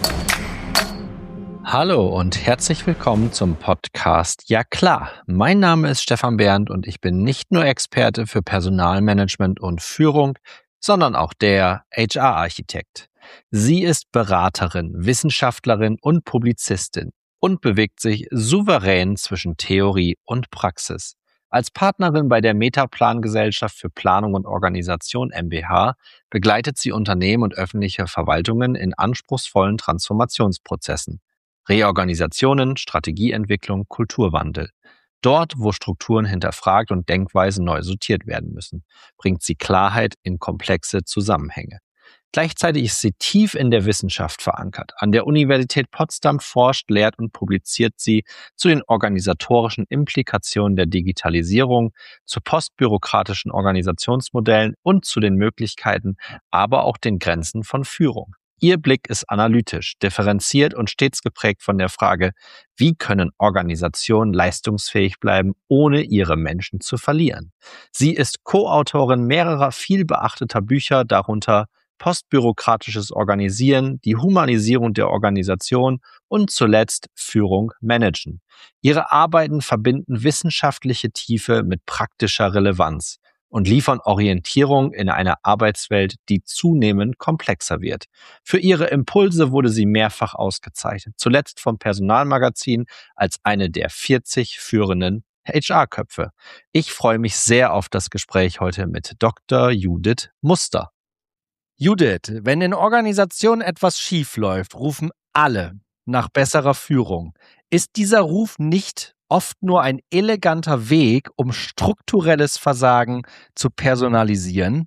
Hallo und herzlich willkommen zum Podcast Ja klar. Mein Name ist Stefan Bernd und ich bin nicht nur Experte für Personalmanagement und Führung, sondern auch der HR-Architekt. Sie ist Beraterin, Wissenschaftlerin und Publizistin und bewegt sich souverän zwischen Theorie und Praxis. Als Partnerin bei der Metaplan-Gesellschaft für Planung und Organisation MBH begleitet sie Unternehmen und öffentliche Verwaltungen in anspruchsvollen Transformationsprozessen. Reorganisationen, Strategieentwicklung, Kulturwandel. Dort, wo Strukturen hinterfragt und Denkweisen neu sortiert werden müssen, bringt sie Klarheit in komplexe Zusammenhänge. Gleichzeitig ist sie tief in der Wissenschaft verankert. An der Universität Potsdam forscht, lehrt und publiziert sie zu den organisatorischen Implikationen der Digitalisierung, zu postbürokratischen Organisationsmodellen und zu den Möglichkeiten, aber auch den Grenzen von Führung. Ihr Blick ist analytisch, differenziert und stets geprägt von der Frage, wie können Organisationen leistungsfähig bleiben, ohne ihre Menschen zu verlieren. Sie ist Co-Autorin mehrerer vielbeachteter Bücher, darunter Postbürokratisches Organisieren, die Humanisierung der Organisation und zuletzt Führung managen. Ihre Arbeiten verbinden wissenschaftliche Tiefe mit praktischer Relevanz und liefern Orientierung in einer Arbeitswelt, die zunehmend komplexer wird. Für ihre Impulse wurde sie mehrfach ausgezeichnet, zuletzt vom Personalmagazin als eine der 40 führenden HR-Köpfe. Ich freue mich sehr auf das Gespräch heute mit Dr. Judith Muster. Judith, wenn in Organisationen etwas schief läuft, rufen alle nach besserer Führung. Ist dieser Ruf nicht oft nur ein eleganter Weg, um strukturelles Versagen zu personalisieren?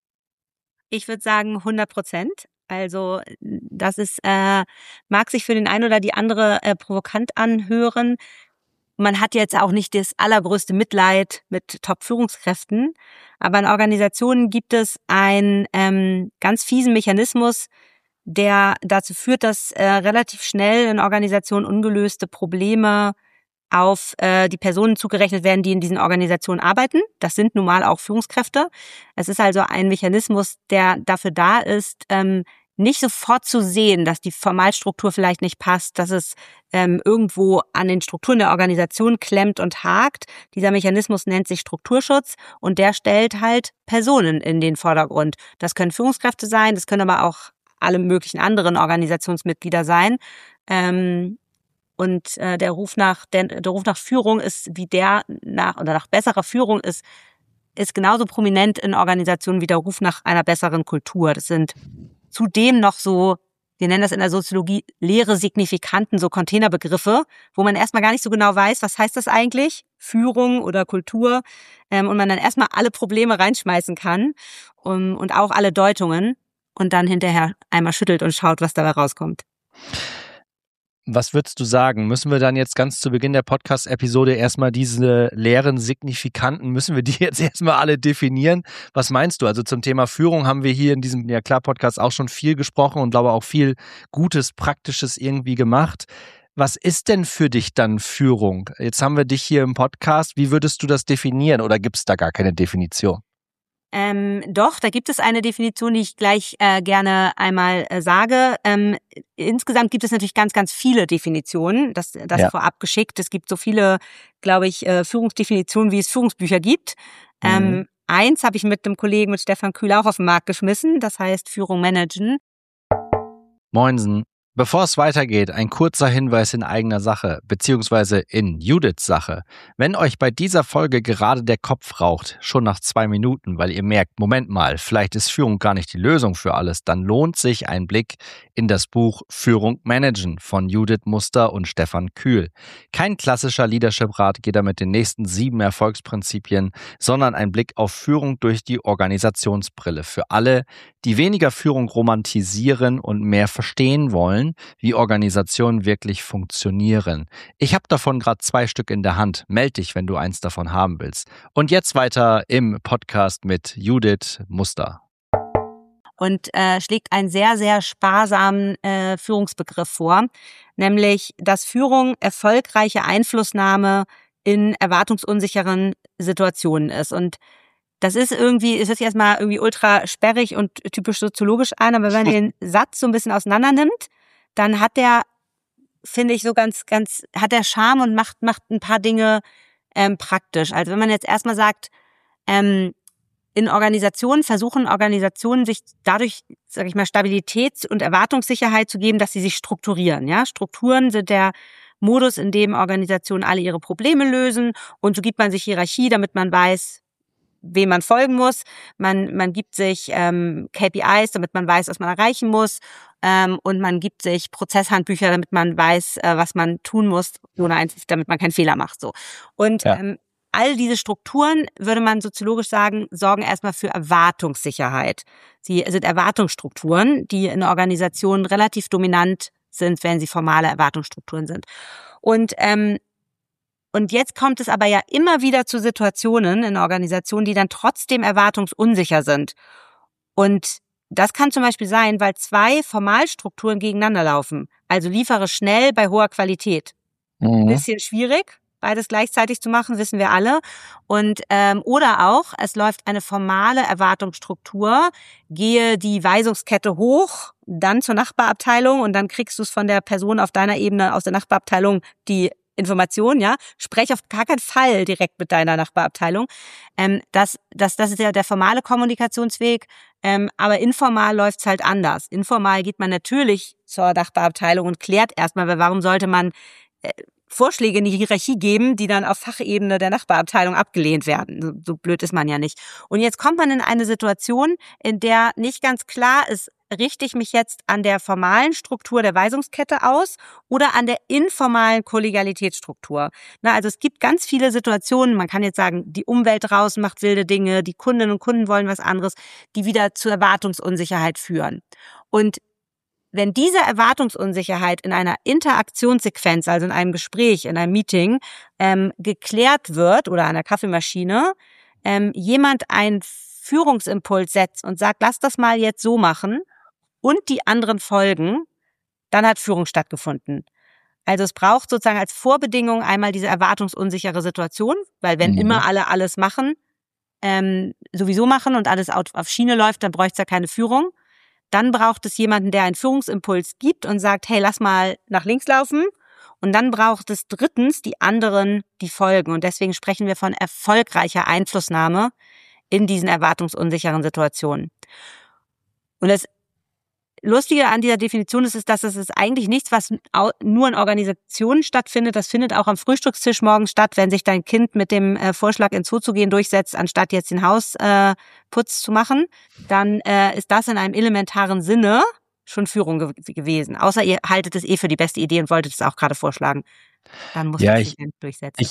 Ich würde sagen 100%. Also das ist, mag sich für den einen oder die andere provokant anhören. Man hat jetzt auch nicht das allergrößte Mitleid mit Top-Führungskräften, aber in Organisationen gibt es einen ganz fiesen Mechanismus, der dazu führt, dass relativ schnell in Organisationen ungelöste Probleme auf die Personen zugerechnet werden, die in diesen Organisationen arbeiten. Das sind nun mal auch Führungskräfte. Es ist also ein Mechanismus, der dafür da ist, nicht sofort zu sehen, dass die Formalstruktur vielleicht nicht passt, dass es irgendwo an den Strukturen der Organisation klemmt und hakt. Dieser Mechanismus nennt sich Strukturschutz und der stellt halt Personen in den Vordergrund. Das können Führungskräfte sein, das können aber auch alle möglichen anderen Organisationsmitglieder sein. Und der Ruf nach Führung ist nach besserer Führung ist genauso prominent in Organisationen wie der Ruf nach einer besseren Kultur. Das sind zudem noch so, wir nennen das in der Soziologie leere Signifikanten, so Containerbegriffe, wo man erstmal gar nicht so genau weiß, was heißt das eigentlich, Führung oder Kultur, und man dann erstmal alle Probleme reinschmeißen kann und auch alle Deutungen und dann hinterher einmal schüttelt und schaut, was dabei rauskommt. Was würdest du sagen? Müssen wir dann jetzt ganz zu Beginn der Podcast-Episode erstmal diese leeren Signifikanten, müssen wir die jetzt erstmal alle definieren? Was meinst du? Also zum Thema Führung haben wir hier in diesem Ja klar Podcast auch schon viel gesprochen und glaube auch viel Gutes, Praktisches irgendwie gemacht. Was ist denn für dich dann Führung? Jetzt haben wir dich hier im Podcast. Wie würdest du das definieren oder gibt es da gar keine Definition? Doch, da gibt es eine Definition, die ich gleich gerne einmal sage. Insgesamt gibt es natürlich ganz, ganz viele Definitionen, das vorab geschickt. Es gibt so viele, glaube ich, Führungsdefinitionen, wie es Führungsbücher gibt. Eins habe ich mit einem Kollegen, mit Stefan Kühl, auch auf den Markt geschmissen. Das heißt Führung managen. Moinsen. Bevor es weitergeht, ein kurzer Hinweis in eigener Sache, beziehungsweise in Judiths Sache. Wenn euch bei dieser Folge gerade der Kopf raucht, schon nach 2 Minuten, weil ihr merkt, Moment mal, vielleicht ist Führung gar nicht die Lösung für alles, dann lohnt sich ein Blick in das Buch Führung managen von Judith Muster und Stefan Kühl. Kein klassischer Leadership-Ratgeber mit den nächsten 7 Erfolgsprinzipien, sondern ein Blick auf Führung durch die Organisationsbrille für alle, die weniger Führung romantisieren und mehr verstehen wollen, wie Organisationen wirklich funktionieren. Ich habe davon gerade 2 Stück in der Hand. Meld dich, wenn du eins davon haben willst. Und jetzt weiter im Podcast mit Judith Muster. Und schlägt einen sehr, sehr sparsamen Führungsbegriff vor, nämlich, dass Führung erfolgreiche Einflussnahme in erwartungsunsicheren Situationen ist. Und das ist irgendwie, es hört sich erstmal irgendwie ultra sperrig und typisch soziologisch an, aber wenn man den Satz so ein bisschen auseinander nimmt, dann hat der, finde ich, so hat der Charme und macht ein paar Dinge praktisch. Also wenn man jetzt erstmal sagt, in Organisationen versuchen Organisationen sich dadurch, sage ich mal, Stabilität und Erwartungssicherheit zu geben, dass sie sich strukturieren. Ja, Strukturen sind der Modus, in dem Organisationen alle ihre Probleme lösen, und so gibt man sich Hierarchie, damit man weiß, wem man folgen muss. Man gibt sich KPIs, damit man weiß, was man erreichen muss, und man gibt sich Prozesshandbücher, damit man weiß, was man tun muss, damit man keinen Fehler macht. So. Und all diese Strukturen, würde man soziologisch sagen, sorgen erstmal für Erwartungssicherheit. Sie sind Erwartungsstrukturen, die in Organisationen relativ dominant sind, wenn sie formale Erwartungsstrukturen sind. Und jetzt kommt es aber ja immer wieder zu Situationen in Organisationen, die dann trotzdem erwartungsunsicher sind. Und das kann zum Beispiel sein, weil zwei Formalstrukturen gegeneinander laufen. Also liefere schnell bei hoher Qualität. Bisschen schwierig, beides gleichzeitig zu machen, wissen wir alle. Und oder auch, es läuft eine formale Erwartungsstruktur, gehe die Weisungskette hoch, dann zur Nachbarabteilung, und dann kriegst du es von der Person auf deiner Ebene aus der Nachbarabteilung die Information, ja. Sprech auf gar keinen Fall direkt mit deiner Nachbarabteilung. Das ist ja der formale Kommunikationsweg, aber informal läuft's halt anders. Informal geht man natürlich zur Nachbarabteilung und klärt erstmal, weil warum sollte man Vorschläge in die Hierarchie geben, die dann auf Fachebene der Nachbarabteilung abgelehnt werden. So blöd ist man ja nicht. Und jetzt kommt man in eine Situation, in der nicht ganz klar ist, richte ich mich jetzt an der formalen Struktur der Weisungskette aus oder an der informalen Kollegialitätsstruktur. Also es gibt ganz viele Situationen, man kann jetzt sagen, die Umwelt draußen macht wilde Dinge, die Kundinnen und Kunden wollen was anderes, die wieder zur Erwartungsunsicherheit führen. Und wenn diese Erwartungsunsicherheit in einer Interaktionssequenz, also in einem Gespräch, in einem Meeting, geklärt wird oder an der Kaffeemaschine, jemand einen Führungsimpuls setzt und sagt, lass das mal jetzt so machen, und die anderen folgen, dann hat Führung stattgefunden. Also es braucht sozusagen als Vorbedingung einmal diese erwartungsunsichere Situation, weil wenn immer alle alles machen, sowieso machen und alles auf Schiene läuft, dann bräuchte es ja keine Führung. Dann braucht es jemanden, der einen Führungsimpuls gibt und sagt, hey, lass mal nach links laufen. Und dann braucht es drittens die anderen, die folgen. Und deswegen sprechen wir von erfolgreicher Einflussnahme in diesen erwartungsunsicheren Situationen. Und das Lustige an dieser Definition ist, dass es eigentlich nichts, was nur in Organisationen stattfindet. Das findet auch am Frühstückstisch morgens statt, wenn sich dein Kind mit dem Vorschlag, ins Zoo zu gehen, durchsetzt, anstatt jetzt den Hausputz zu machen. Dann ist das in einem elementaren Sinne schon Führung gewesen. Außer ihr haltet es für die beste Idee und wolltet es auch gerade vorschlagen. Dann muss das sich durchsetzen.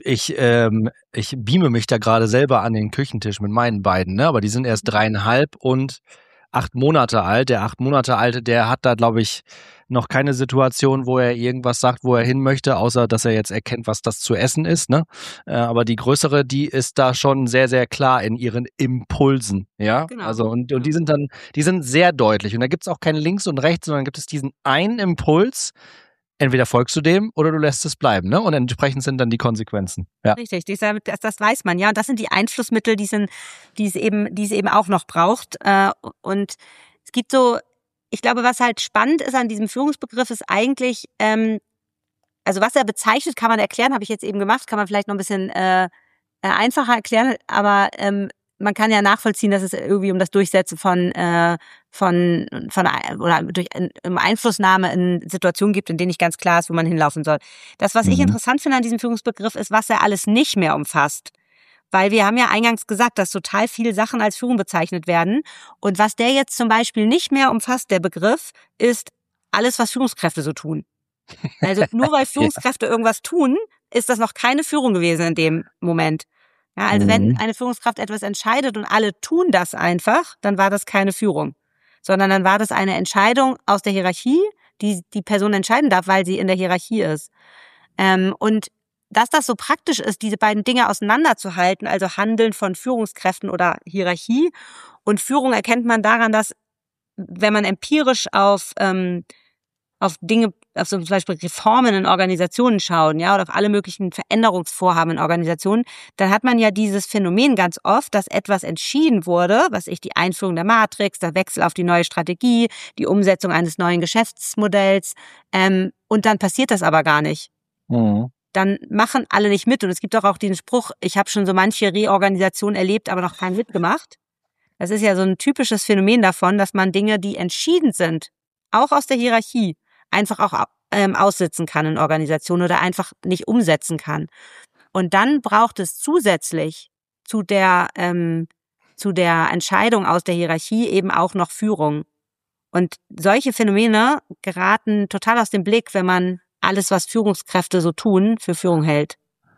Ich beame mich da gerade selber an den Küchentisch mit meinen beiden, ne? Aber die sind erst 3,5 und 8 Monate alt. Der 8 Monate Alte, der hat da, glaube ich, noch keine Situation, wo er irgendwas sagt, wo er hin möchte, außer dass er jetzt erkennt, was das zu essen ist, ne? Aber die größere, die ist da schon sehr, sehr klar in ihren Impulsen, ja? Genau. Also, und die sind sehr deutlich. Und da gibt es auch kein Links und Rechts, sondern gibt es diesen einen Impuls. Entweder folgst du dem oder du lässt es bleiben, ne? Und entsprechend sind dann die Konsequenzen. Ja. Richtig, das weiß man, ja. Und das sind die Einflussmittel, die es eben auch noch braucht. Und es gibt so, ich glaube, was halt spannend ist an diesem Führungsbegriff, ist eigentlich, also was er bezeichnet, kann man erklären, habe ich jetzt eben gemacht, kann man vielleicht noch ein bisschen einfacher erklären, aber man kann ja nachvollziehen, dass es irgendwie um das Durchsetzen von oder durch Einflussnahme in Situationen gibt, in denen nicht ganz klar ist, wo man hinlaufen soll. Das, was ich interessant finde an diesem Führungsbegriff, ist, was er alles nicht mehr umfasst. Weil wir haben ja eingangs gesagt, dass total viele Sachen als Führung bezeichnet werden. Und was der jetzt zum Beispiel nicht mehr umfasst, der Begriff, ist alles, was Führungskräfte so tun. Also nur weil Führungskräfte irgendwas tun, ist das noch keine Führung gewesen in dem Moment. Ja, also wenn eine Führungskraft etwas entscheidet und alle tun das einfach, dann war das keine Führung. Sondern dann war das eine Entscheidung aus der Hierarchie, die die Person entscheiden darf, weil sie in der Hierarchie ist. Und dass das so praktisch ist, diese beiden Dinge auseinanderzuhalten, also Handeln von Führungskräften oder Hierarchie. Und Führung erkennt man daran, dass, wenn man empirisch auf Dinge zum Beispiel Reformen in Organisationen schauen, ja, oder auf alle möglichen Veränderungsvorhaben in Organisationen, dann hat man ja dieses Phänomen ganz oft, dass etwas entschieden wurde, die Einführung der Matrix, der Wechsel auf die neue Strategie, die Umsetzung eines neuen Geschäftsmodells, und dann passiert das aber gar nicht. Mhm. Dann machen alle nicht mit. Und es gibt auch diesen Spruch, ich habe schon so manche Reorganisation erlebt, aber noch keinen mitgemacht. Das ist ja so ein typisches Phänomen davon, dass man Dinge, die entschieden sind, auch aus der Hierarchie, einfach auch aussitzen kann in Organisationen oder einfach nicht umsetzen kann. Und dann braucht es zusätzlich zu der Entscheidung aus der Hierarchie eben auch noch Führung. Und solche Phänomene geraten total aus dem Blick, wenn man alles, was Führungskräfte so tun, für Führung hält.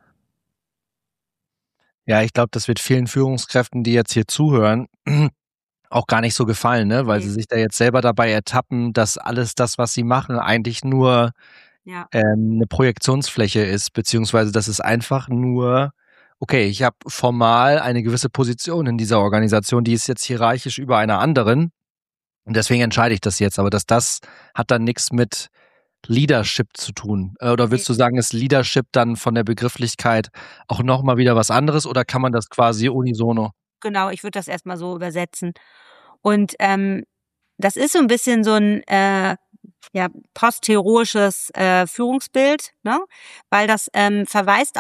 Ja, ich glaube, das wird vielen Führungskräften, die jetzt hier zuhören, auch gar nicht so gefallen, ne? Weil sie sich da jetzt selber dabei ertappen, dass alles das, was sie machen, eigentlich nur eine Projektionsfläche ist, beziehungsweise dass es einfach nur, okay, ich habe formal eine gewisse Position in dieser Organisation, die ist jetzt hierarchisch über einer anderen und deswegen entscheide ich das jetzt, aber das hat dann nichts mit Leadership zu tun? Oder würdest du sagen, ist Leadership dann von der Begrifflichkeit auch nochmal wieder was anderes oder kann man das quasi unisono? Genau, ich würde das erstmal so übersetzen. Und das ist so ein bisschen so ein postheroisches Führungsbild, ne? Weil das verweist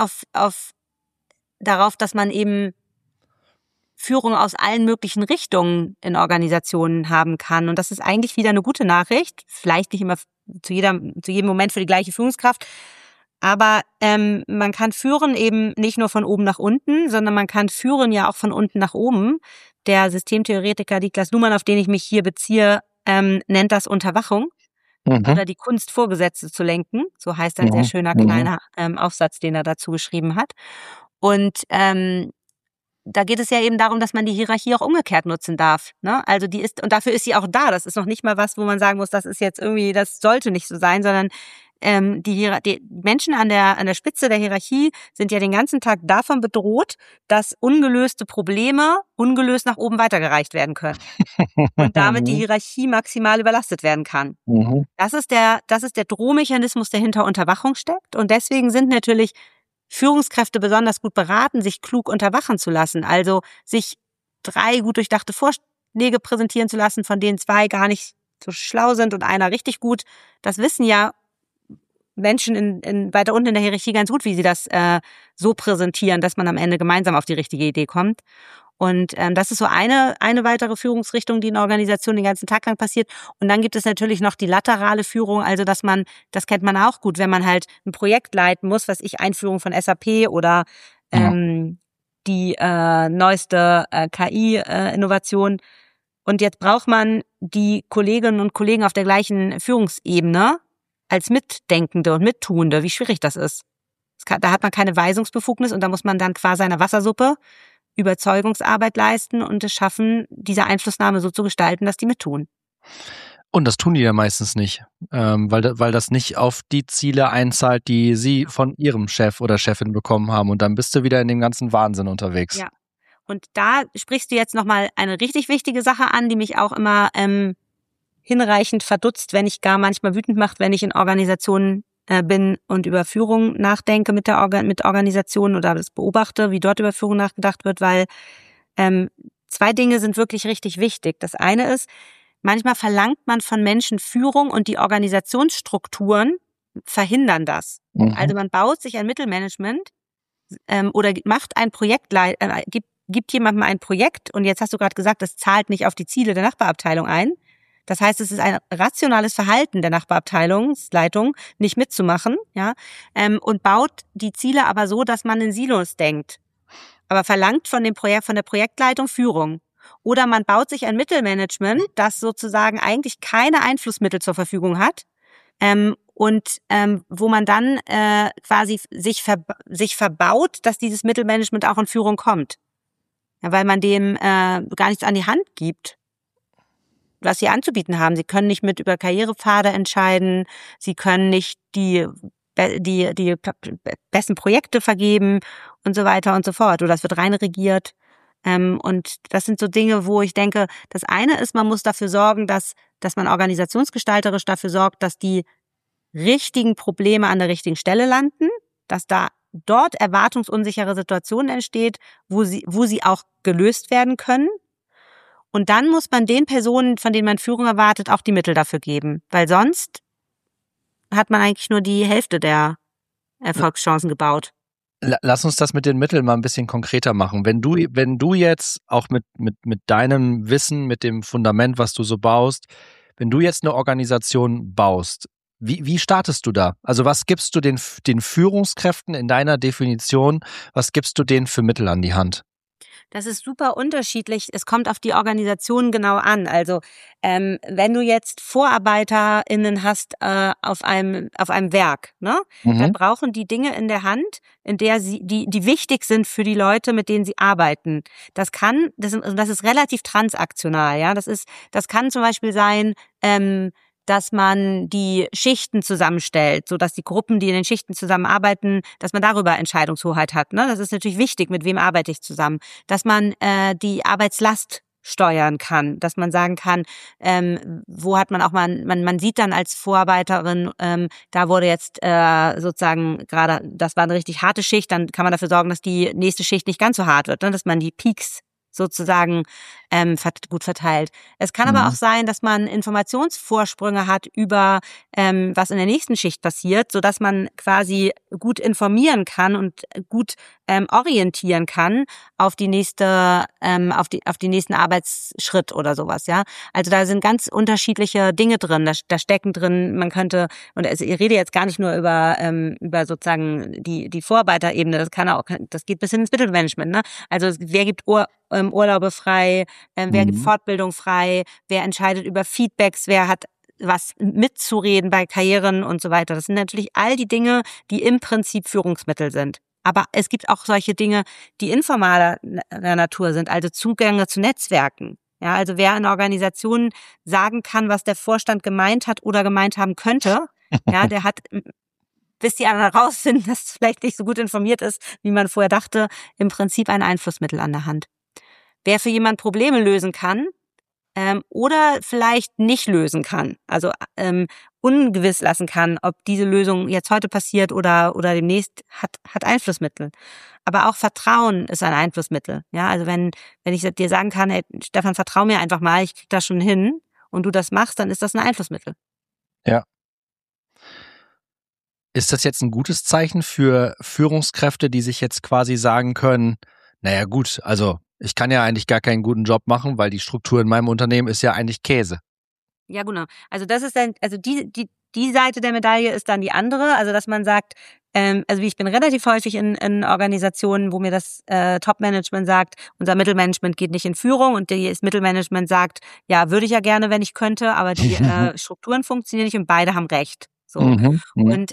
darauf, dass man eben Führung aus allen möglichen Richtungen in Organisationen haben kann. Und das ist eigentlich wieder eine gute Nachricht. Vielleicht nicht immer zu jedem Moment für die gleiche Führungskraft. Aber man kann führen eben nicht nur von oben nach unten, sondern man kann führen ja auch von unten nach oben. Der Systemtheoretiker Niklas Luhmann, auf den ich mich hier beziehe, nennt das Unterwachung. Oder die Kunst, Vorgesetzte zu lenken. So heißt ein sehr schöner kleiner Aufsatz, den er dazu geschrieben hat. Und da geht es ja eben darum, dass man die Hierarchie auch umgekehrt nutzen darf. Ne? Also und dafür ist sie auch da. Das ist noch nicht mal was, wo man sagen muss, das ist jetzt irgendwie, das sollte nicht so sein, sondern die Menschen an der Spitze der Hierarchie sind ja den ganzen Tag davon bedroht, dass ungelöste Probleme ungelöst nach oben weitergereicht werden können. Und damit die Hierarchie maximal überlastet werden kann. Das ist der Drohmechanismus, der hinter Unterwachung steckt. Und deswegen sind natürlich Führungskräfte besonders gut beraten, sich klug unterwachen zu lassen. Also sich 3 gut durchdachte Vorschläge präsentieren zu lassen, von denen 2 gar nicht so schlau sind und einer richtig gut. Das wissen ja Menschen weiter unten in der Hierarchie ganz gut, wie sie das so präsentieren, dass man am Ende gemeinsam auf die richtige Idee kommt. Und das ist so eine weitere Führungsrichtung, die in Organisationen den ganzen Tag lang passiert. Und dann gibt es natürlich noch die laterale Führung, also das kennt man auch gut, wenn man halt ein Projekt leiten muss, Einführung von SAP oder die neueste KI-Innovation. Und jetzt braucht man die Kolleginnen und Kollegen auf der gleichen Führungsebene als Mitdenkende und Mittuende, wie schwierig das ist. Da hat man keine Weisungsbefugnis und da muss man dann qua seiner Wassersuppe Überzeugungsarbeit leisten und es schaffen, diese Einflussnahme so zu gestalten, dass die mittun. Und das tun die ja meistens nicht, weil das nicht auf die Ziele einzahlt, die sie von ihrem Chef oder Chefin bekommen haben. Und dann bist du wieder in dem ganzen Wahnsinn unterwegs. Ja, und da sprichst du jetzt nochmal eine richtig wichtige Sache an, die mich auch immer hinreichend verdutzt, wenn nicht gar manchmal wütend macht, wenn ich in Organisationen bin und über Führung nachdenke mit Organisationen oder das beobachte, wie dort über Führung nachgedacht wird, weil 2 Dinge sind wirklich richtig wichtig. Das eine ist, manchmal verlangt man von Menschen Führung und die Organisationsstrukturen verhindern das. Also man baut sich ein Mittelmanagement oder macht ein Projekt, gibt jemandem ein Projekt und jetzt hast du gerade gesagt, das zahlt nicht auf die Ziele der Nachbarabteilung ein. Das heißt, es ist ein rationales Verhalten der Nachbarabteilungsleitung, nicht mitzumachen, ja, und baut die Ziele aber so, dass man in Silos denkt, aber verlangt von der Projektleitung Führung. Oder man baut sich ein Mittelmanagement, das sozusagen eigentlich keine Einflussmittel zur Verfügung hat, und wo man dann quasi sich verbaut, dass dieses Mittelmanagement auch in Führung kommt, ja, weil man dem gar nichts an die Hand gibt, was sie anzubieten haben. Sie können nicht mit über Karrierepfade entscheiden, sie können nicht die besten Projekte vergeben und so weiter und so fort. Oder es wird rein regiert. Und das sind so Dinge, wo ich denke, das eine ist, man muss dafür sorgen, dass man organisationsgestalterisch dafür sorgt, dass die richtigen Probleme an der richtigen Stelle landen, dass da dort erwartungsunsichere Situationen entsteht, wo sie auch gelöst werden können. Und dann muss man den Personen, von denen man Führung erwartet, auch die Mittel dafür geben. Weil sonst hat man eigentlich nur die Hälfte der Erfolgschancen gebaut. Lass uns das mit den Mitteln mal ein bisschen konkreter machen. Wenn du jetzt auch mit deinem Wissen, mit dem Fundament, was du so baust, wenn du jetzt eine Organisation baust, wie startest du da? Also was gibst du den Führungskräften in deiner Definition, was gibst du denen für Mittel an die Hand? Das ist super unterschiedlich. Es kommt auf die Organisation genau an. Also wenn du jetzt VorarbeiterInnen hast auf einem Werk, ne, dann brauchen die Dinge in der Hand, in der die wichtig sind für die Leute, mit denen sie arbeiten. Das ist relativ transaktional, ja. Das kann zum Beispiel sein, dass man die Schichten zusammenstellt, so dass die Gruppen, die in den Schichten zusammenarbeiten, dass man darüber Entscheidungshoheit hat. Ne? Das ist natürlich wichtig, mit wem arbeite ich zusammen. Dass man die Arbeitslast steuern kann, dass man sagen kann, wo hat man auch mal, man sieht dann als Vorarbeiterin, da wurde jetzt sozusagen gerade, das war eine richtig harte Schicht, dann kann man dafür sorgen, dass die nächste Schicht nicht ganz so hart wird, ne? Dass man die Peaks sozusagen gut verteilt. Es kann aber auch sein, dass man Informationsvorsprünge hat über was in der nächsten Schicht passiert, so dass man quasi gut informieren kann und gut orientieren kann auf die nächste auf die nächsten Arbeitsschritt oder sowas, ja. Also da sind ganz unterschiedliche Dinge drin. Da stecken drin, man könnte, und ich rede jetzt gar nicht nur über sozusagen die Vorarbeiterebene, das geht bis hin ins Mittelmanagement, ne? Also wer gibt Urlaube frei, wer gibt Fortbildung frei, wer entscheidet über Feedbacks, wer hat was mitzureden bei Karrieren und so weiter. Das sind natürlich all die Dinge, die im Prinzip Führungsmittel sind. Aber es gibt auch solche Dinge, die informaler Natur sind, also Zugänge zu Netzwerken. Ja, also wer in Organisationen sagen kann, was der Vorstand gemeint hat oder gemeint haben könnte, ja, der hat, bis die anderen rausfinden, dass es vielleicht nicht so gut informiert ist, wie man vorher dachte, im Prinzip ein Einflussmittel an der Hand. Wer für jemand Probleme lösen kann oder vielleicht nicht lösen kann, also ungewiss lassen kann, ob diese Lösung jetzt heute passiert oder demnächst, hat Einflussmittel. Aber auch Vertrauen ist ein Einflussmittel. Ja, also wenn ich dir sagen kann, hey, Stefan, vertrau mir einfach mal, ich krieg das schon hin, und du das machst, dann ist das ein Einflussmittel. Ja. Ist das jetzt ein gutes Zeichen für Führungskräfte, die sich jetzt quasi sagen können, naja gut, also ich kann ja eigentlich gar keinen guten Job machen, weil die Struktur in meinem Unternehmen ist ja eigentlich Käse. Ja, genau. Also das ist dann, also die Seite der Medaille ist dann die andere, also dass man sagt, also ich bin relativ häufig in Organisationen, wo mir das Top-Management sagt, unser Mittelmanagement geht nicht in Führung, und das Mittelmanagement sagt, ja, würde ich ja gerne, wenn ich könnte, aber die Strukturen funktionieren nicht und beide haben recht. So. Und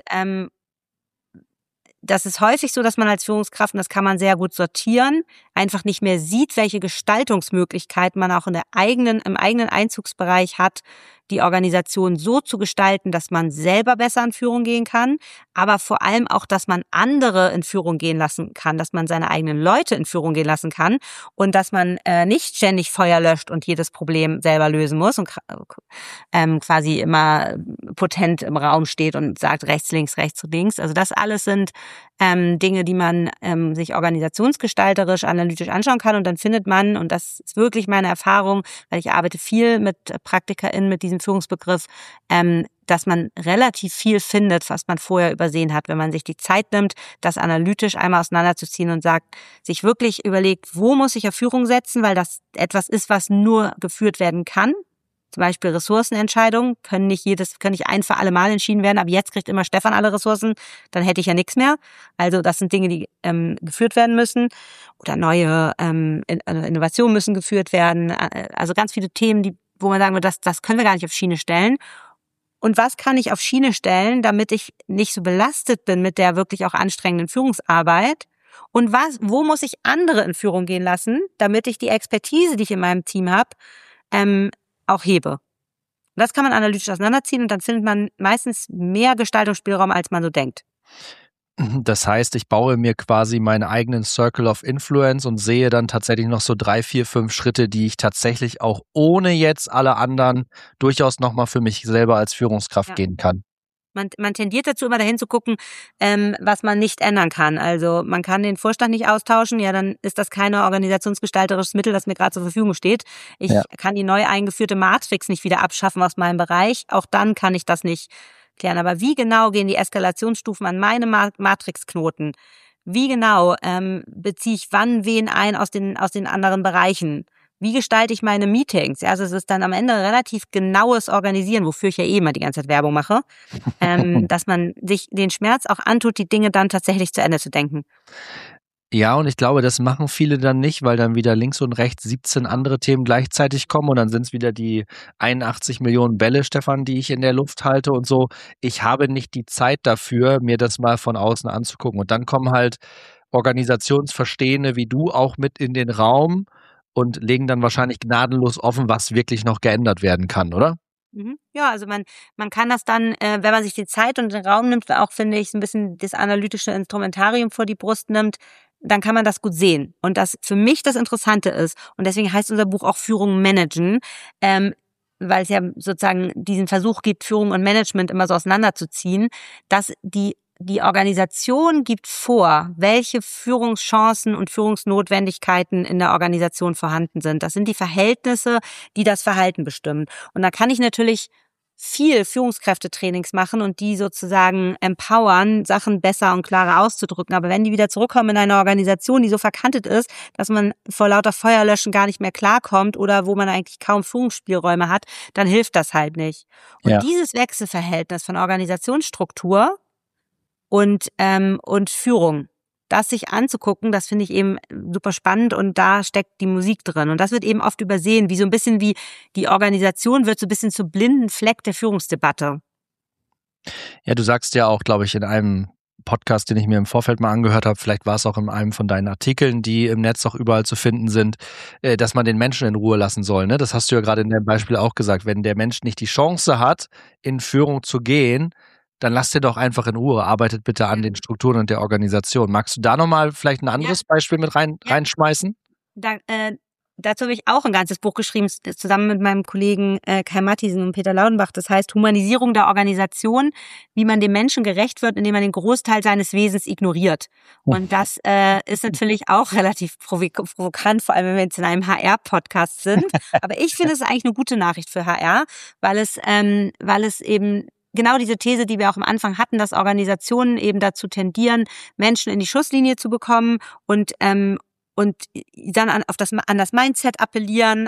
das ist häufig so, dass man als Führungskraft, und das kann man sehr gut sortieren, einfach nicht mehr sieht, welche Gestaltungsmöglichkeiten man auch im eigenen Einzugsbereich hat, die Organisation so zu gestalten, dass man selber besser in Führung gehen kann, aber vor allem auch, dass man andere in Führung gehen lassen kann, dass man seine eigenen Leute in Führung gehen lassen kann und dass man nicht ständig Feuer löscht und jedes Problem selber lösen muss und quasi immer potent im Raum steht und sagt rechts, links. Also das alles sind Dinge, die man sich organisationsgestalterisch, analytisch anschauen kann, und dann findet man, und das ist wirklich meine Erfahrung, weil ich arbeite viel mit PraktikerInnen mit diesem Führungsbegriff, dass man relativ viel findet, was man vorher übersehen hat, wenn man sich die Zeit nimmt, das analytisch einmal auseinanderzuziehen und sich wirklich überlegt, wo muss ich auf Führung setzen, weil das etwas ist, was nur geführt werden kann. Zum Beispiel Ressourcenentscheidungen können nicht ein für alle Mal entschieden werden, aber jetzt kriegt immer Stefan alle Ressourcen, dann hätte ich ja nichts mehr. Also das sind Dinge, die geführt werden müssen, oder neue Innovationen müssen geführt werden. Also ganz viele Themen, wo man sagen würde, das können wir gar nicht auf Schiene stellen. Und was kann ich auf Schiene stellen, damit ich nicht so belastet bin mit der wirklich auch anstrengenden Führungsarbeit? Und wo muss ich andere in Führung gehen lassen, damit ich die Expertise, die ich in meinem Team habe, auch hebe. Und das kann man analytisch auseinanderziehen, und dann findet man meistens mehr Gestaltungsspielraum, als man so denkt. Das heißt, ich baue mir quasi meinen eigenen Circle of Influence und sehe dann tatsächlich noch so 3, 4, 5 Schritte, die ich tatsächlich auch ohne jetzt alle anderen durchaus nochmal für mich selber als Führungskraft gehen kann. Man tendiert dazu, immer dahin zu gucken, was man nicht ändern kann. Also man kann den Vorstand nicht austauschen, ja, dann ist das kein organisationsgestalterisches Mittel, das mir gerade zur Verfügung steht. Ich kann die neu eingeführte Matrix nicht wieder abschaffen aus meinem Bereich. Auch dann kann ich das nicht klären. Aber wie genau gehen die Eskalationsstufen an meine Matrixknoten? Wie genau beziehe ich wann wen ein aus den anderen Bereichen? Wie gestalte ich meine Meetings? Ja, also es ist dann am Ende relativ genaues Organisieren, wofür ich ja immer die ganze Zeit Werbung mache, dass man sich den Schmerz auch antut, die Dinge dann tatsächlich zu Ende zu denken. Ja, und ich glaube, das machen viele dann nicht, weil dann wieder links und rechts 17 andere Themen gleichzeitig kommen und dann sind es wieder die 81 Millionen Bälle, Stefan, die ich in der Luft halte und so. Ich habe nicht die Zeit dafür, mir das mal von außen anzugucken. Und dann kommen halt Organisationsverstehende wie du auch mit in den Raum und legen dann wahrscheinlich gnadenlos offen, was wirklich noch geändert werden kann, oder? Ja, also man kann das dann, wenn man sich die Zeit und den Raum nimmt, auch, finde ich, so ein bisschen das analytische Instrumentarium vor die Brust nimmt, dann kann man das gut sehen. Und das für mich das Interessante ist, und deswegen heißt unser Buch auch Führung managen, weil es ja sozusagen diesen Versuch gibt, Führung und Management immer so auseinanderzuziehen, dass die Organisation gibt vor, welche Führungschancen und Führungsnotwendigkeiten in der Organisation vorhanden sind. Das sind die Verhältnisse, die das Verhalten bestimmen. Und da kann ich natürlich viel Führungskräftetrainings machen und die sozusagen empowern, Sachen besser und klarer auszudrücken. Aber wenn die wieder zurückkommen in eine Organisation, die so verkantet ist, dass man vor lauter Feuerlöschen gar nicht mehr klarkommt oder wo man eigentlich kaum Führungsspielräume hat, dann hilft das halt nicht. Und dieses Wechselverhältnis von Organisationsstruktur und Führung, das sich anzugucken, das finde ich eben super spannend und da steckt die Musik drin. Und das wird eben oft übersehen, wie so ein bisschen wie die Organisation wird so ein bisschen zu blinden Fleck der Führungsdebatte. Ja, du sagst ja auch, glaube ich, in einem Podcast, den ich mir im Vorfeld mal angehört habe, vielleicht war es auch in einem von deinen Artikeln, die im Netz auch überall zu finden sind, dass man den Menschen in Ruhe lassen soll. Ne? Das hast du ja gerade in dem Beispiel auch gesagt. Wenn der Mensch nicht die Chance hat, in Führung zu gehen, dann lasst ihr doch einfach in Ruhe. Arbeitet bitte an den Strukturen und der Organisation. Magst du da nochmal vielleicht ein anderes Beispiel mit reinschmeißen? Dazu habe ich auch ein ganzes Buch geschrieben, zusammen mit meinem Kollegen Kai Matthiesen und Peter Laudenbach. Das heißt Humanisierung der Organisation, wie man dem Menschen gerecht wird, indem man den Großteil seines Wesens ignoriert. Und das ist natürlich auch relativ provokant, vor allem wenn wir jetzt in einem HR-Podcast sind. Aber ich finde es eigentlich eine gute Nachricht für HR, weil es eben genau diese These, die wir auch am Anfang hatten, dass Organisationen eben dazu tendieren, Menschen in die Schusslinie zu bekommen und dann an das Mindset appellieren,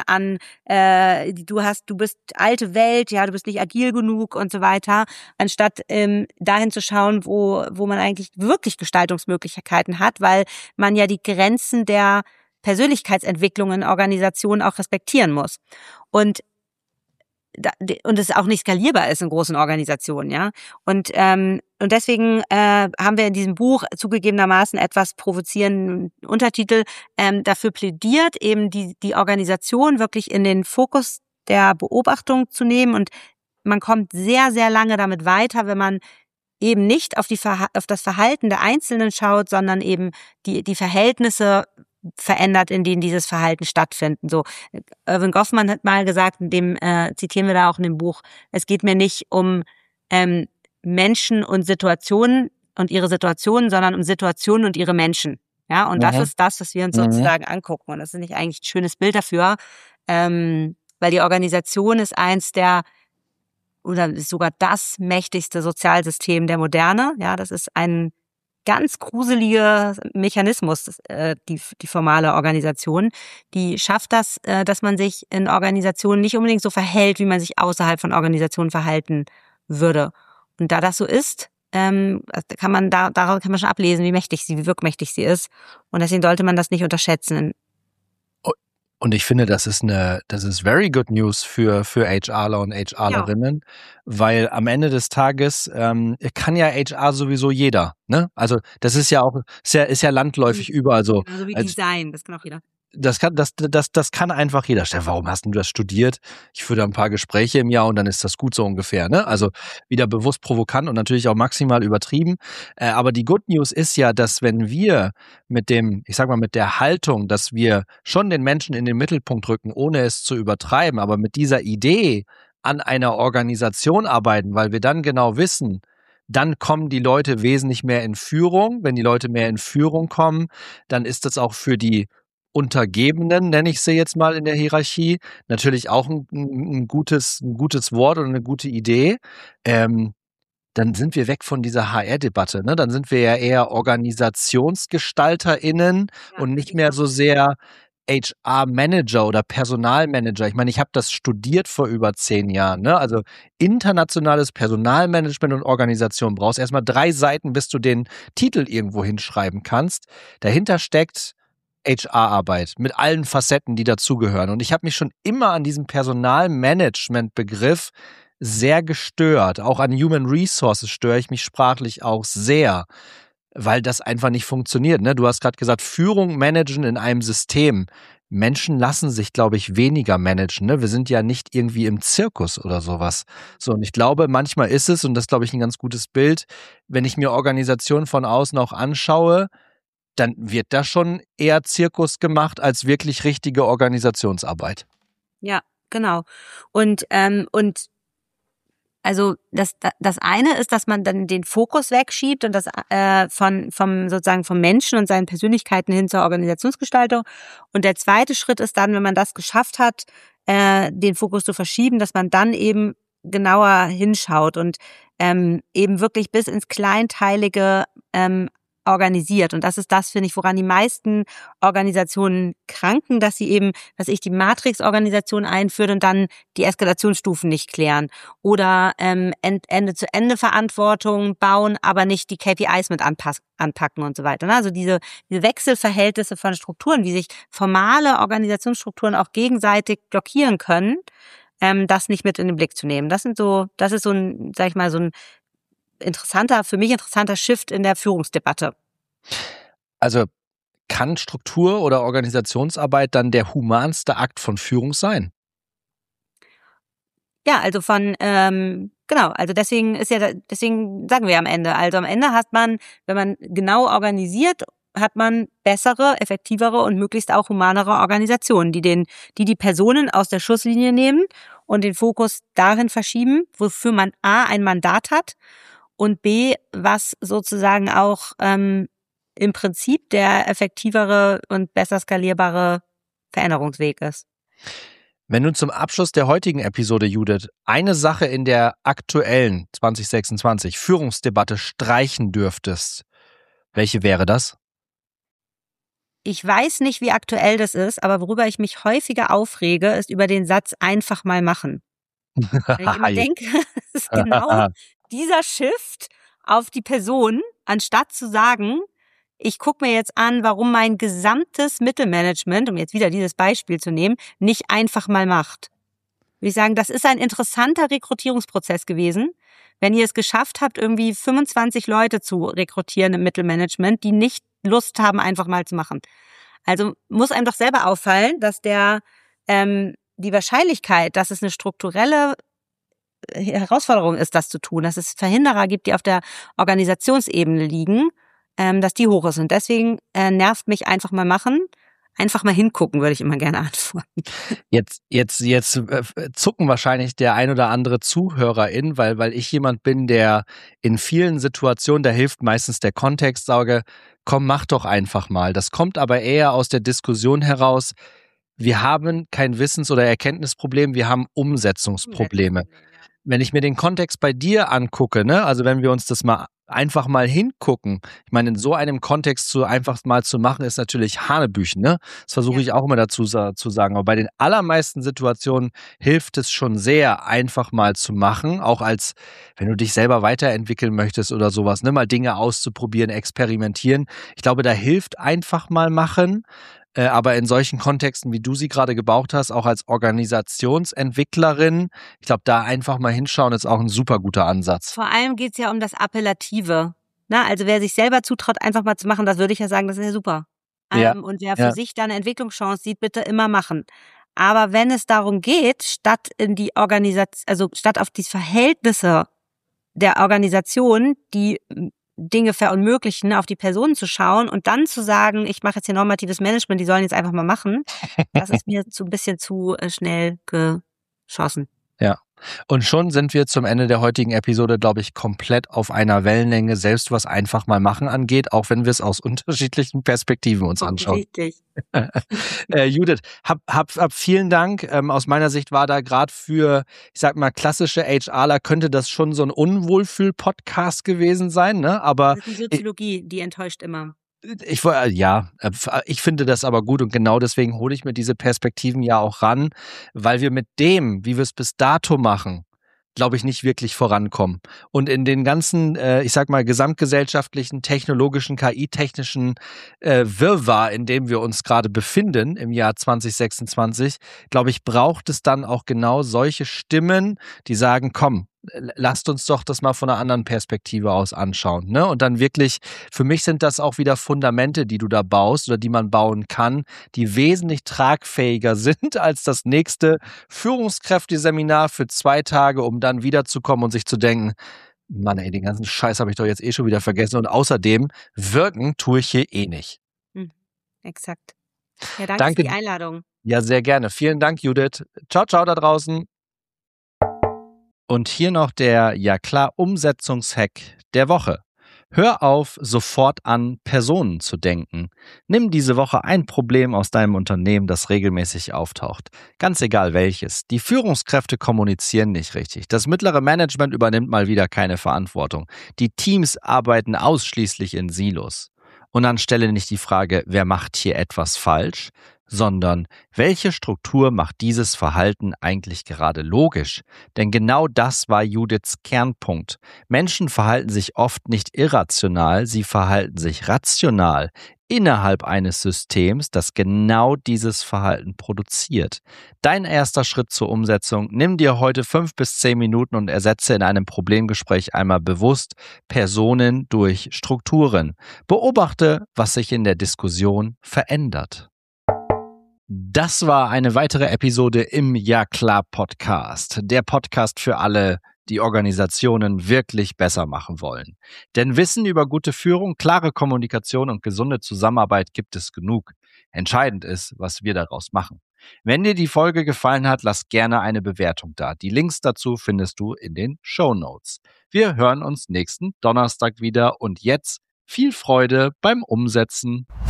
du bist alte Welt, ja, du bist nicht agil genug und so weiter, anstatt dahin zu schauen, wo man eigentlich wirklich Gestaltungsmöglichkeiten hat, weil man ja die Grenzen der Persönlichkeitsentwicklung in Organisationen auch respektieren muss. Und es auch nicht skalierbar ist in großen Organisationen, ja. Und deswegen haben wir in diesem Buch zugegebenermaßen etwas provozierenden Untertitel dafür plädiert, eben die Organisation wirklich in den Fokus der Beobachtung zu nehmen. Und man kommt sehr, sehr lange damit weiter, wenn man eben nicht auf das Verhalten der Einzelnen schaut, sondern eben die Verhältnisse verändert, in denen dieses Verhalten stattfinden. So, Erving Goffman hat mal gesagt, dem zitieren wir da auch in dem Buch, es geht mir nicht um Menschen und Situationen und ihre Situationen, sondern um Situationen und ihre Menschen. Ja, und das ist das, was wir uns sozusagen angucken. Und das ist nicht eigentlich ein schönes Bild dafür, weil die Organisation ist ist sogar das mächtigste Sozialsystem der Moderne. Ja, das ist ein ganz gruseliger Mechanismus, die formale Organisation, die schafft das, dass man sich in Organisationen nicht unbedingt so verhält, wie man sich außerhalb von Organisationen verhalten würde. Und da das so ist, daraus kann man schon ablesen, wie wirkmächtig sie ist. Und deswegen sollte man das nicht unterschätzen. Und ich finde, das ist very good news für HRler und HRlerinnen, weil am Ende des Tages kann ja HR sowieso jeder, ne? Also das ist ja auch ist ja landläufig überall so. Also wie Design, das kann auch jeder. Das kann einfach jeder. Stefan, warum hast du das studiert? Ich führe da ein paar Gespräche im Jahr und dann ist das gut so ungefähr, ne? Also wieder bewusst provokant und natürlich auch maximal übertrieben. Aber die Good News ist ja, dass wenn wir mit der Haltung, dass wir schon den Menschen in den Mittelpunkt rücken, ohne es zu übertreiben, aber mit dieser Idee an einer Organisation arbeiten, weil wir dann genau wissen, Dann kommen die Leute wesentlich mehr in Führung. Wenn die Leute mehr in Führung kommen, dann ist das auch für die Untergebenen, nenne ich sie jetzt mal in der Hierarchie, natürlich auch ein gutes Wort und eine gute Idee. Dann sind wir weg von dieser HR-Debatte. Ne? Dann sind wir ja eher OrganisationsgestalterInnen und nicht mehr so sehr HR-Manager oder Personalmanager. Ich meine, ich habe das studiert vor über 10 Jahren. Ne? Also internationales Personalmanagement und Organisation. Brauchst erstmal 3 Seiten, bis du den Titel irgendwo hinschreiben kannst. Dahinter steckt HR-Arbeit mit allen Facetten, die dazugehören. Und ich habe mich schon immer an diesem Personalmanagement-Begriff sehr gestört. Auch an Human Resources störe ich mich sprachlich auch sehr, weil das einfach nicht funktioniert. Ne? Du hast gerade gesagt, Führung managen in einem System. Menschen lassen sich, glaube ich, weniger managen. Ne? Wir sind ja nicht irgendwie im Zirkus oder sowas. So, und ich glaube, manchmal ist es, und das ist, glaube ich, ein ganz gutes Bild, wenn ich mir Organisationen von außen auch anschaue, dann wird da schon eher Zirkus gemacht als wirklich richtige Organisationsarbeit. Ja, genau. Und also das eine ist, dass man dann den Fokus wegschiebt und das vom Menschen und seinen Persönlichkeiten hin zur Organisationsgestaltung. Und der zweite Schritt ist dann, wenn man das geschafft hat, den Fokus zu verschieben, dass man dann eben genauer hinschaut und eben wirklich bis ins Kleinteilige organisiert. Und das ist das, finde ich, woran die meisten Organisationen kranken, dass sie eben, die Matrix-Organisation einführt und dann die Eskalationsstufen nicht klären. Oder Ende-zu-Ende-Verantwortung bauen, aber nicht die KPIs mit anpacken und so weiter. Also diese Wechselverhältnisse von Strukturen, wie sich formale Organisationsstrukturen auch gegenseitig blockieren können, das nicht mit in den Blick zu nehmen. Das ist so ein, sag ich mal, so ein für mich interessanter Shift in der Führungsdebatte. Also kann Struktur oder Organisationsarbeit dann der humanste Akt von Führung sein? Ja, also also deswegen sagen wir am Ende. Also am Ende hat man, wenn man genau organisiert, hat man bessere, effektivere und möglichst auch humanere Organisationen, die Personen aus der Schusslinie nehmen und den Fokus dahin verschieben, wofür man A, ein Mandat hat, und B, was sozusagen auch im Prinzip der effektivere und besser skalierbare Veränderungsweg ist. Wenn du zum Abschluss der heutigen Episode, Judith, eine Sache in der aktuellen 2026 Führungsdebatte streichen dürftest, welche wäre das? Ich weiß nicht, wie aktuell das ist, aber worüber ich mich häufiger aufrege, ist über den Satz einfach mal machen. Wenn ich immer denke, es ist genau dieser Shift auf die Person, anstatt zu sagen, ich gucke mir jetzt an, warum mein gesamtes Mittelmanagement, um jetzt wieder dieses Beispiel zu nehmen, nicht einfach mal macht. Würde ich sagen, das ist ein interessanter Rekrutierungsprozess gewesen, wenn ihr es geschafft habt, irgendwie 25 Leute zu rekrutieren im Mittelmanagement, die nicht Lust haben, einfach mal zu machen. Also muss einem doch selber auffallen, dass die Wahrscheinlichkeit, dass es eine strukturelle Herausforderung ist, das zu tun, dass es Verhinderer gibt, die auf der Organisationsebene liegen, dass die hoch ist. Und deswegen nervt mich einfach mal machen. Einfach mal hingucken, würde ich immer gerne antworten. Jetzt zucken wahrscheinlich der ein oder andere Zuhörerin, weil ich jemand bin, der in vielen Situationen, da hilft meistens der Kontext, sage, komm, mach doch einfach mal. Das kommt aber eher aus der Diskussion heraus, wir haben kein Wissens- oder Erkenntnisproblem, wir haben Umsetzungsprobleme. Wenn ich mir den Kontext bei dir angucke, ne, also wenn wir uns das mal einfach mal hingucken, ich meine, in so einem Kontext einfach mal zu machen, ist natürlich Hanebüchen, ne? Das versuche ich auch immer dazu zu sagen. Aber bei den allermeisten Situationen hilft es schon sehr, einfach mal zu machen, auch als, wenn du dich selber weiterentwickeln möchtest oder sowas, ne, mal Dinge auszuprobieren, experimentieren. Ich glaube, da hilft einfach mal machen. Aber in solchen Kontexten, wie du sie gerade gebraucht hast, auch als Organisationsentwicklerin, ich glaube, da einfach mal hinschauen, ist auch ein super guter Ansatz. Vor allem geht's ja um das Appellative. Na, also wer sich selber zutraut, einfach mal zu machen, das würde ich ja sagen, das ist ja super. Ja. Und wer für sich da eine Entwicklungschance sieht, bitte immer machen. Aber wenn es darum geht, statt auf die Verhältnisse der Organisation, die Dinge verunmöglichen, auf die Personen zu schauen und dann zu sagen, ich mache jetzt hier normatives Management, die sollen jetzt einfach mal machen, das ist mir ein bisschen zu schnell geschossen. Ja, Und schon sind wir zum Ende der heutigen Episode, glaube ich, komplett auf einer Wellenlänge, selbst was einfach mal machen angeht, auch wenn wir es aus unterschiedlichen Perspektiven uns anschauen. Richtig. Judith, hab vielen Dank. Aus meiner Sicht war da gerade für, ich sag mal, klassische HRler könnte das schon so ein Unwohlfühl-Podcast gewesen sein, ne? Aber Das ist die Soziologie, die enttäuscht immer. ich finde das aber gut und genau deswegen hole ich mir diese Perspektiven ja auch ran, weil wir mit dem, wie wir es bis dato machen, glaube ich, nicht wirklich vorankommen. Und in den ganzen, ich sag mal, gesamtgesellschaftlichen, technologischen, KI-technischen Wirrwarr, in dem wir uns gerade befinden im Jahr 2026, glaube ich, braucht es dann auch genau solche Stimmen, die sagen, komm, lasst uns doch das mal von einer anderen Perspektive aus anschauen. Ne? Und dann wirklich, für mich sind das auch wieder Fundamente, die du da baust oder die man bauen kann, die wesentlich tragfähiger sind als das nächste Führungskräfteseminar für 2 Tage, um dann wiederzukommen und sich zu denken, Mann ey, den ganzen Scheiß habe ich doch jetzt schon wieder vergessen und außerdem wirken tue ich hier eh nicht. Exakt. Ja, danke für die Einladung. Ja, sehr gerne. Vielen Dank, Judith. Ciao, ciao da draußen. Und hier noch der Ja klar Umsetzungshack der Woche. Hör auf, sofort an Personen zu denken. Nimm diese Woche ein Problem aus deinem Unternehmen, das regelmäßig auftaucht. Ganz egal welches. Die Führungskräfte kommunizieren nicht richtig. Das mittlere Management übernimmt mal wieder keine Verantwortung. Die Teams arbeiten ausschließlich in Silos. Und dann stelle nicht die Frage, wer macht hier etwas falsch, sondern welche Struktur macht dieses Verhalten eigentlich gerade logisch? Denn genau das war Judiths Kernpunkt. Menschen verhalten sich oft nicht irrational, sie verhalten sich rational innerhalb eines Systems, das genau dieses Verhalten produziert. Dein erster Schritt zur Umsetzung: Nimm dir heute 5 bis 10 Minuten und ersetze in einem Problemgespräch einmal bewusst Personen durch Strukturen. Beobachte, was sich in der Diskussion verändert. Das war eine weitere Episode im Ja klar Podcast. Der Podcast für alle, die Organisationen wirklich besser machen wollen. Denn Wissen über gute Führung, klare Kommunikation und gesunde Zusammenarbeit gibt es genug. Entscheidend ist, was wir daraus machen. Wenn dir die Folge gefallen hat, lass gerne eine Bewertung da. Die Links dazu findest du in den Shownotes. Wir hören uns nächsten Donnerstag wieder und jetzt viel Freude beim Umsetzen.